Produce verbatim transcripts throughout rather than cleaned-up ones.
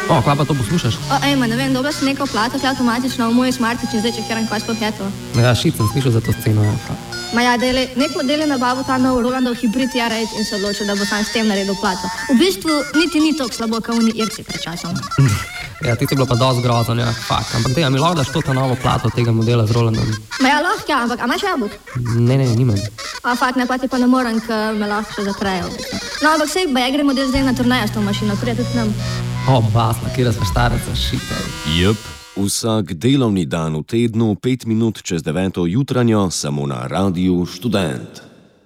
O, kva pa to poslušaš? O, ej, ma, ne vem, dobila sem neko plato, ki je avtomatično v moj smartič in zdaj čekiram, kaj sploh je to. Ja, šit sem slišal za to sceno, ja. Ma ja, dele, nek model je nabavil ta nov Rolandov hibrid R osem in se odločil, da bo sam s tem naredil plato. V bistvu niti ni toliko slabo, kot oni Irci pred časom. Ja, ti si bilo pa dosti grozno, ja, fakt. Ampak dej, a mi lahko daš to ta novo plato tega modela z Rolandom? Ma ja, lahko, ja, ampak a imaš jabolk? Ne, ne, nimam. A fakt, ne, pa ti pa ne morem, ker me lahko še zaprejo. No, ampak sej, ba ja gre model zdaj na turnejo s to mašino, prije tudi nam. O, basna, kjera sva štareca, šit, ej. Jep, vsak delovni dan v tednu, pet minut čez deveto jutranjo, samo na Radiu Študent.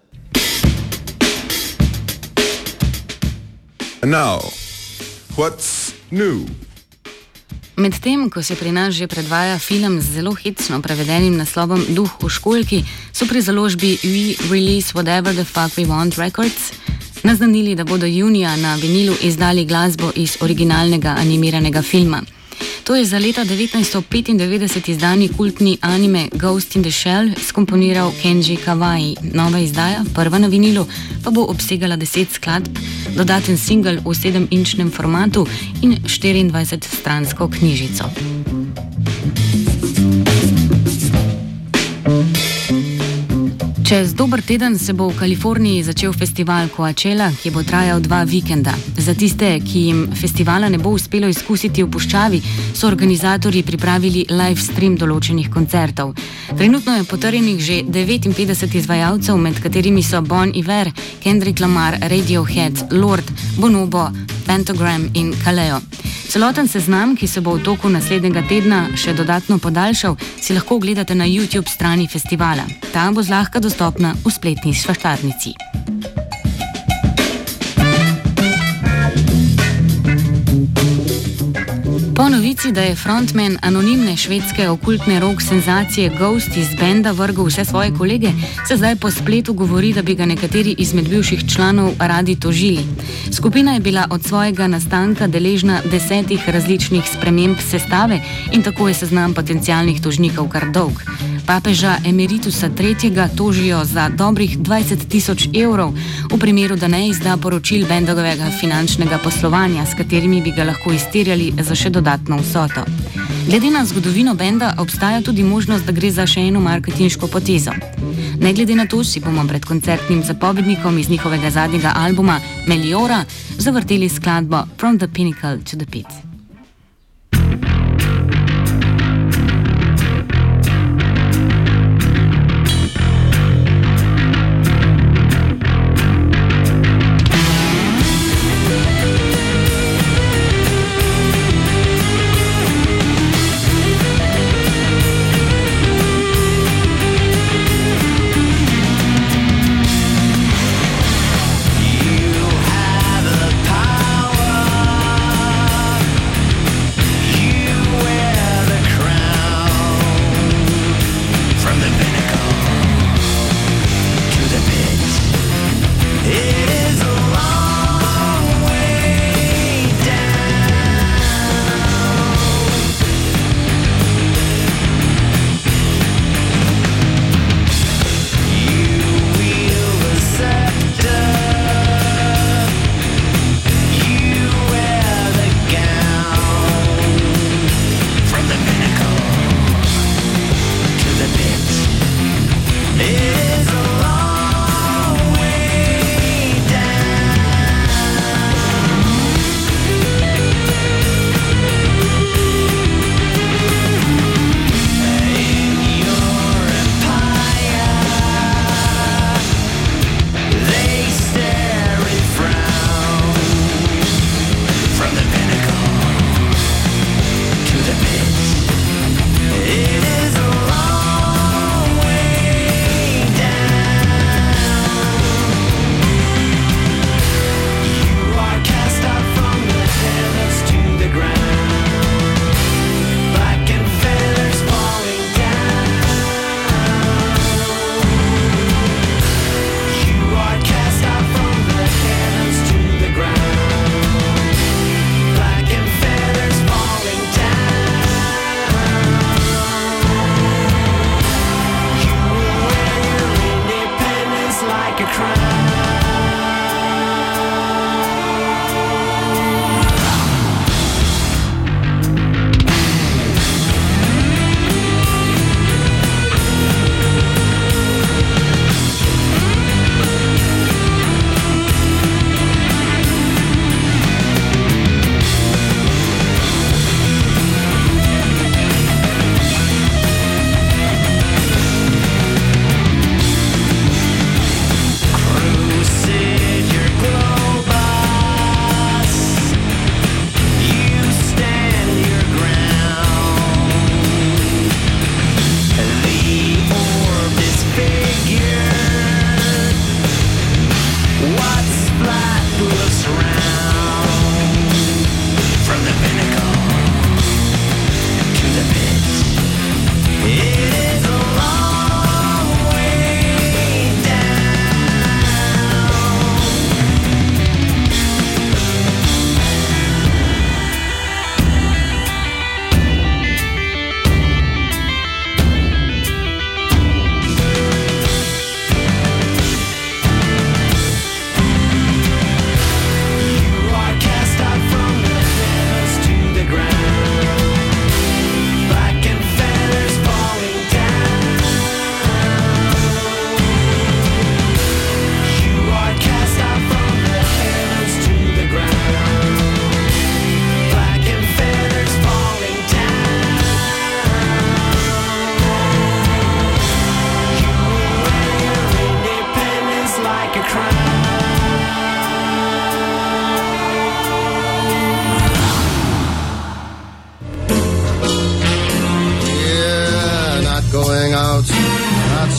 And now, what's new? Medtem, ko se pri nas že predvaja film z zelo hecno prevedenim naslovom Duh v školjki, so pri založbi We Release Whatever the Fuck We Want Records naznanili, da bodo junija na vinilu izdali glasbo iz originalnega animiranega filma. To je za leta devetnajststo petindevetdeset izdani kultni anime Ghost in the Shell skomponiral Kenji Kawai. Nova izdaja, prva na vinilu, pa bo obsegala deset skladb, dodaten singel v sedem-inčnem formatu in štiriindvajsetstransko knjižico. Čez dober teden se bo v Kaliforniji začel festival Coachella, ki bo trajal dva vikenda. Za tiste, ki jim festivala ne bo uspelo izkusiti v puščavi, so organizatorji pripravili live stream določenih koncertov. Trenutno je potrjenih že devetinpetdeset izvajalcev, med katerimi so Bon Iver, Kendrick Lamar, Radiohead, Lord, Bonobo, Pentagram in Kaleo. Celoten seznam, ki se bo v toku naslednjega tedna še dodatno podaljšal, si lahko ogledate na YouTube strani festivala. Ta bo zlahka dostopna v spletni švaštarnici. Po novici, da je frontman anonimne švedske okultne rock senzacije Ghost iz benda vrgel vse svoje kolege, se zdaj po spletu govori, da bi ga nekateri izmed bivših članov radi tožili. Skupina je bila od svojega nastanka deležna desetih različnih sprememb sestave in tako je seznam potencialnih tožnikov kar dolg. Papeža Emeritusa tretjega tožijo za dobrih dvajset tisoč evrov v primeru, da ne izda poročil bendovega finančnega poslovanja, s katerimi bi ga lahko izterjali za še dodatno vsoto. Glede na zgodovino benda obstaja tudi možnost, da gre za še eno marketinško potezo. Ne glede na to si bomo pred koncertnim zapovednikom iz njihovega zadnjega albuma Meliora zavrteli skladbo From the Pinnacle to the Pit.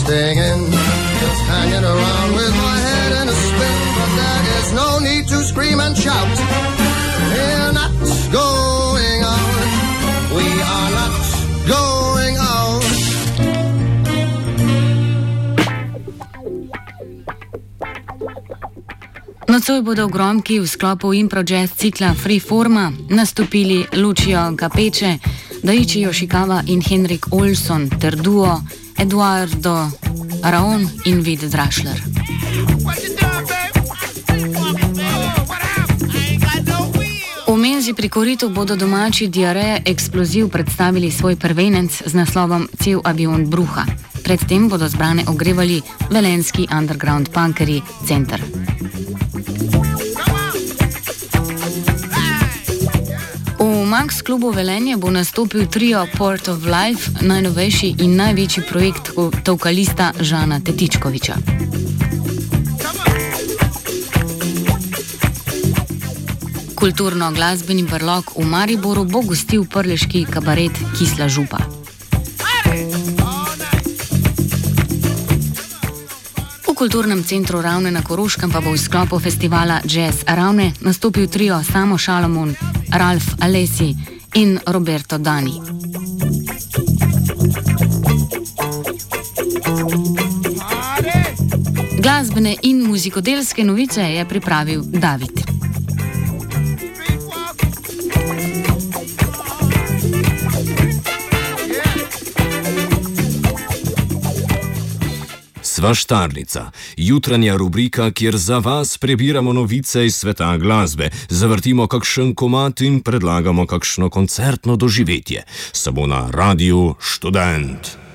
staying in, just hanging around with my head in a spin. But there is no need to scream and shout. We're not going out. We are not going out. Nocoj bodo v Gromki v sklopu impro-jazz cikla Freeforma nastopili Lucio Capeče, Daichi Yoshikawa in Henrik Olson ter duo Eduardo Raon in Vid Drašler. V menzi pri koritu bodo domači Diareja Eksploziv predstavili svoj prvenec z naslovom Cel avion bruha. Predtem bodo zbrane ogrevali velenjski underground punkerji Center. V Max klubu Velenje bo nastopil trio Port of Life, najnovejši in največji projekt tovkalista Žana Tetičkoviča. Kulturno-glasbeni vrlog v Mariboru bo gostil prleški kabaret Kisla župa. V kulturnem centru Ravne na Koroškem pa bo v sklopu festivala Jazz Ravne nastopil trio Samo Šalamun, Ralf Alesi in Roberto Dani. Glasbene in muzikodelske novice je pripravil David. Svaštarnica, jutranja rubrika, kjer za vas prebiramo novice iz sveta glasbe, zavrtimo kakšen komad in predlagamo kakšno koncertno doživetje. Samo na Radiu Študent.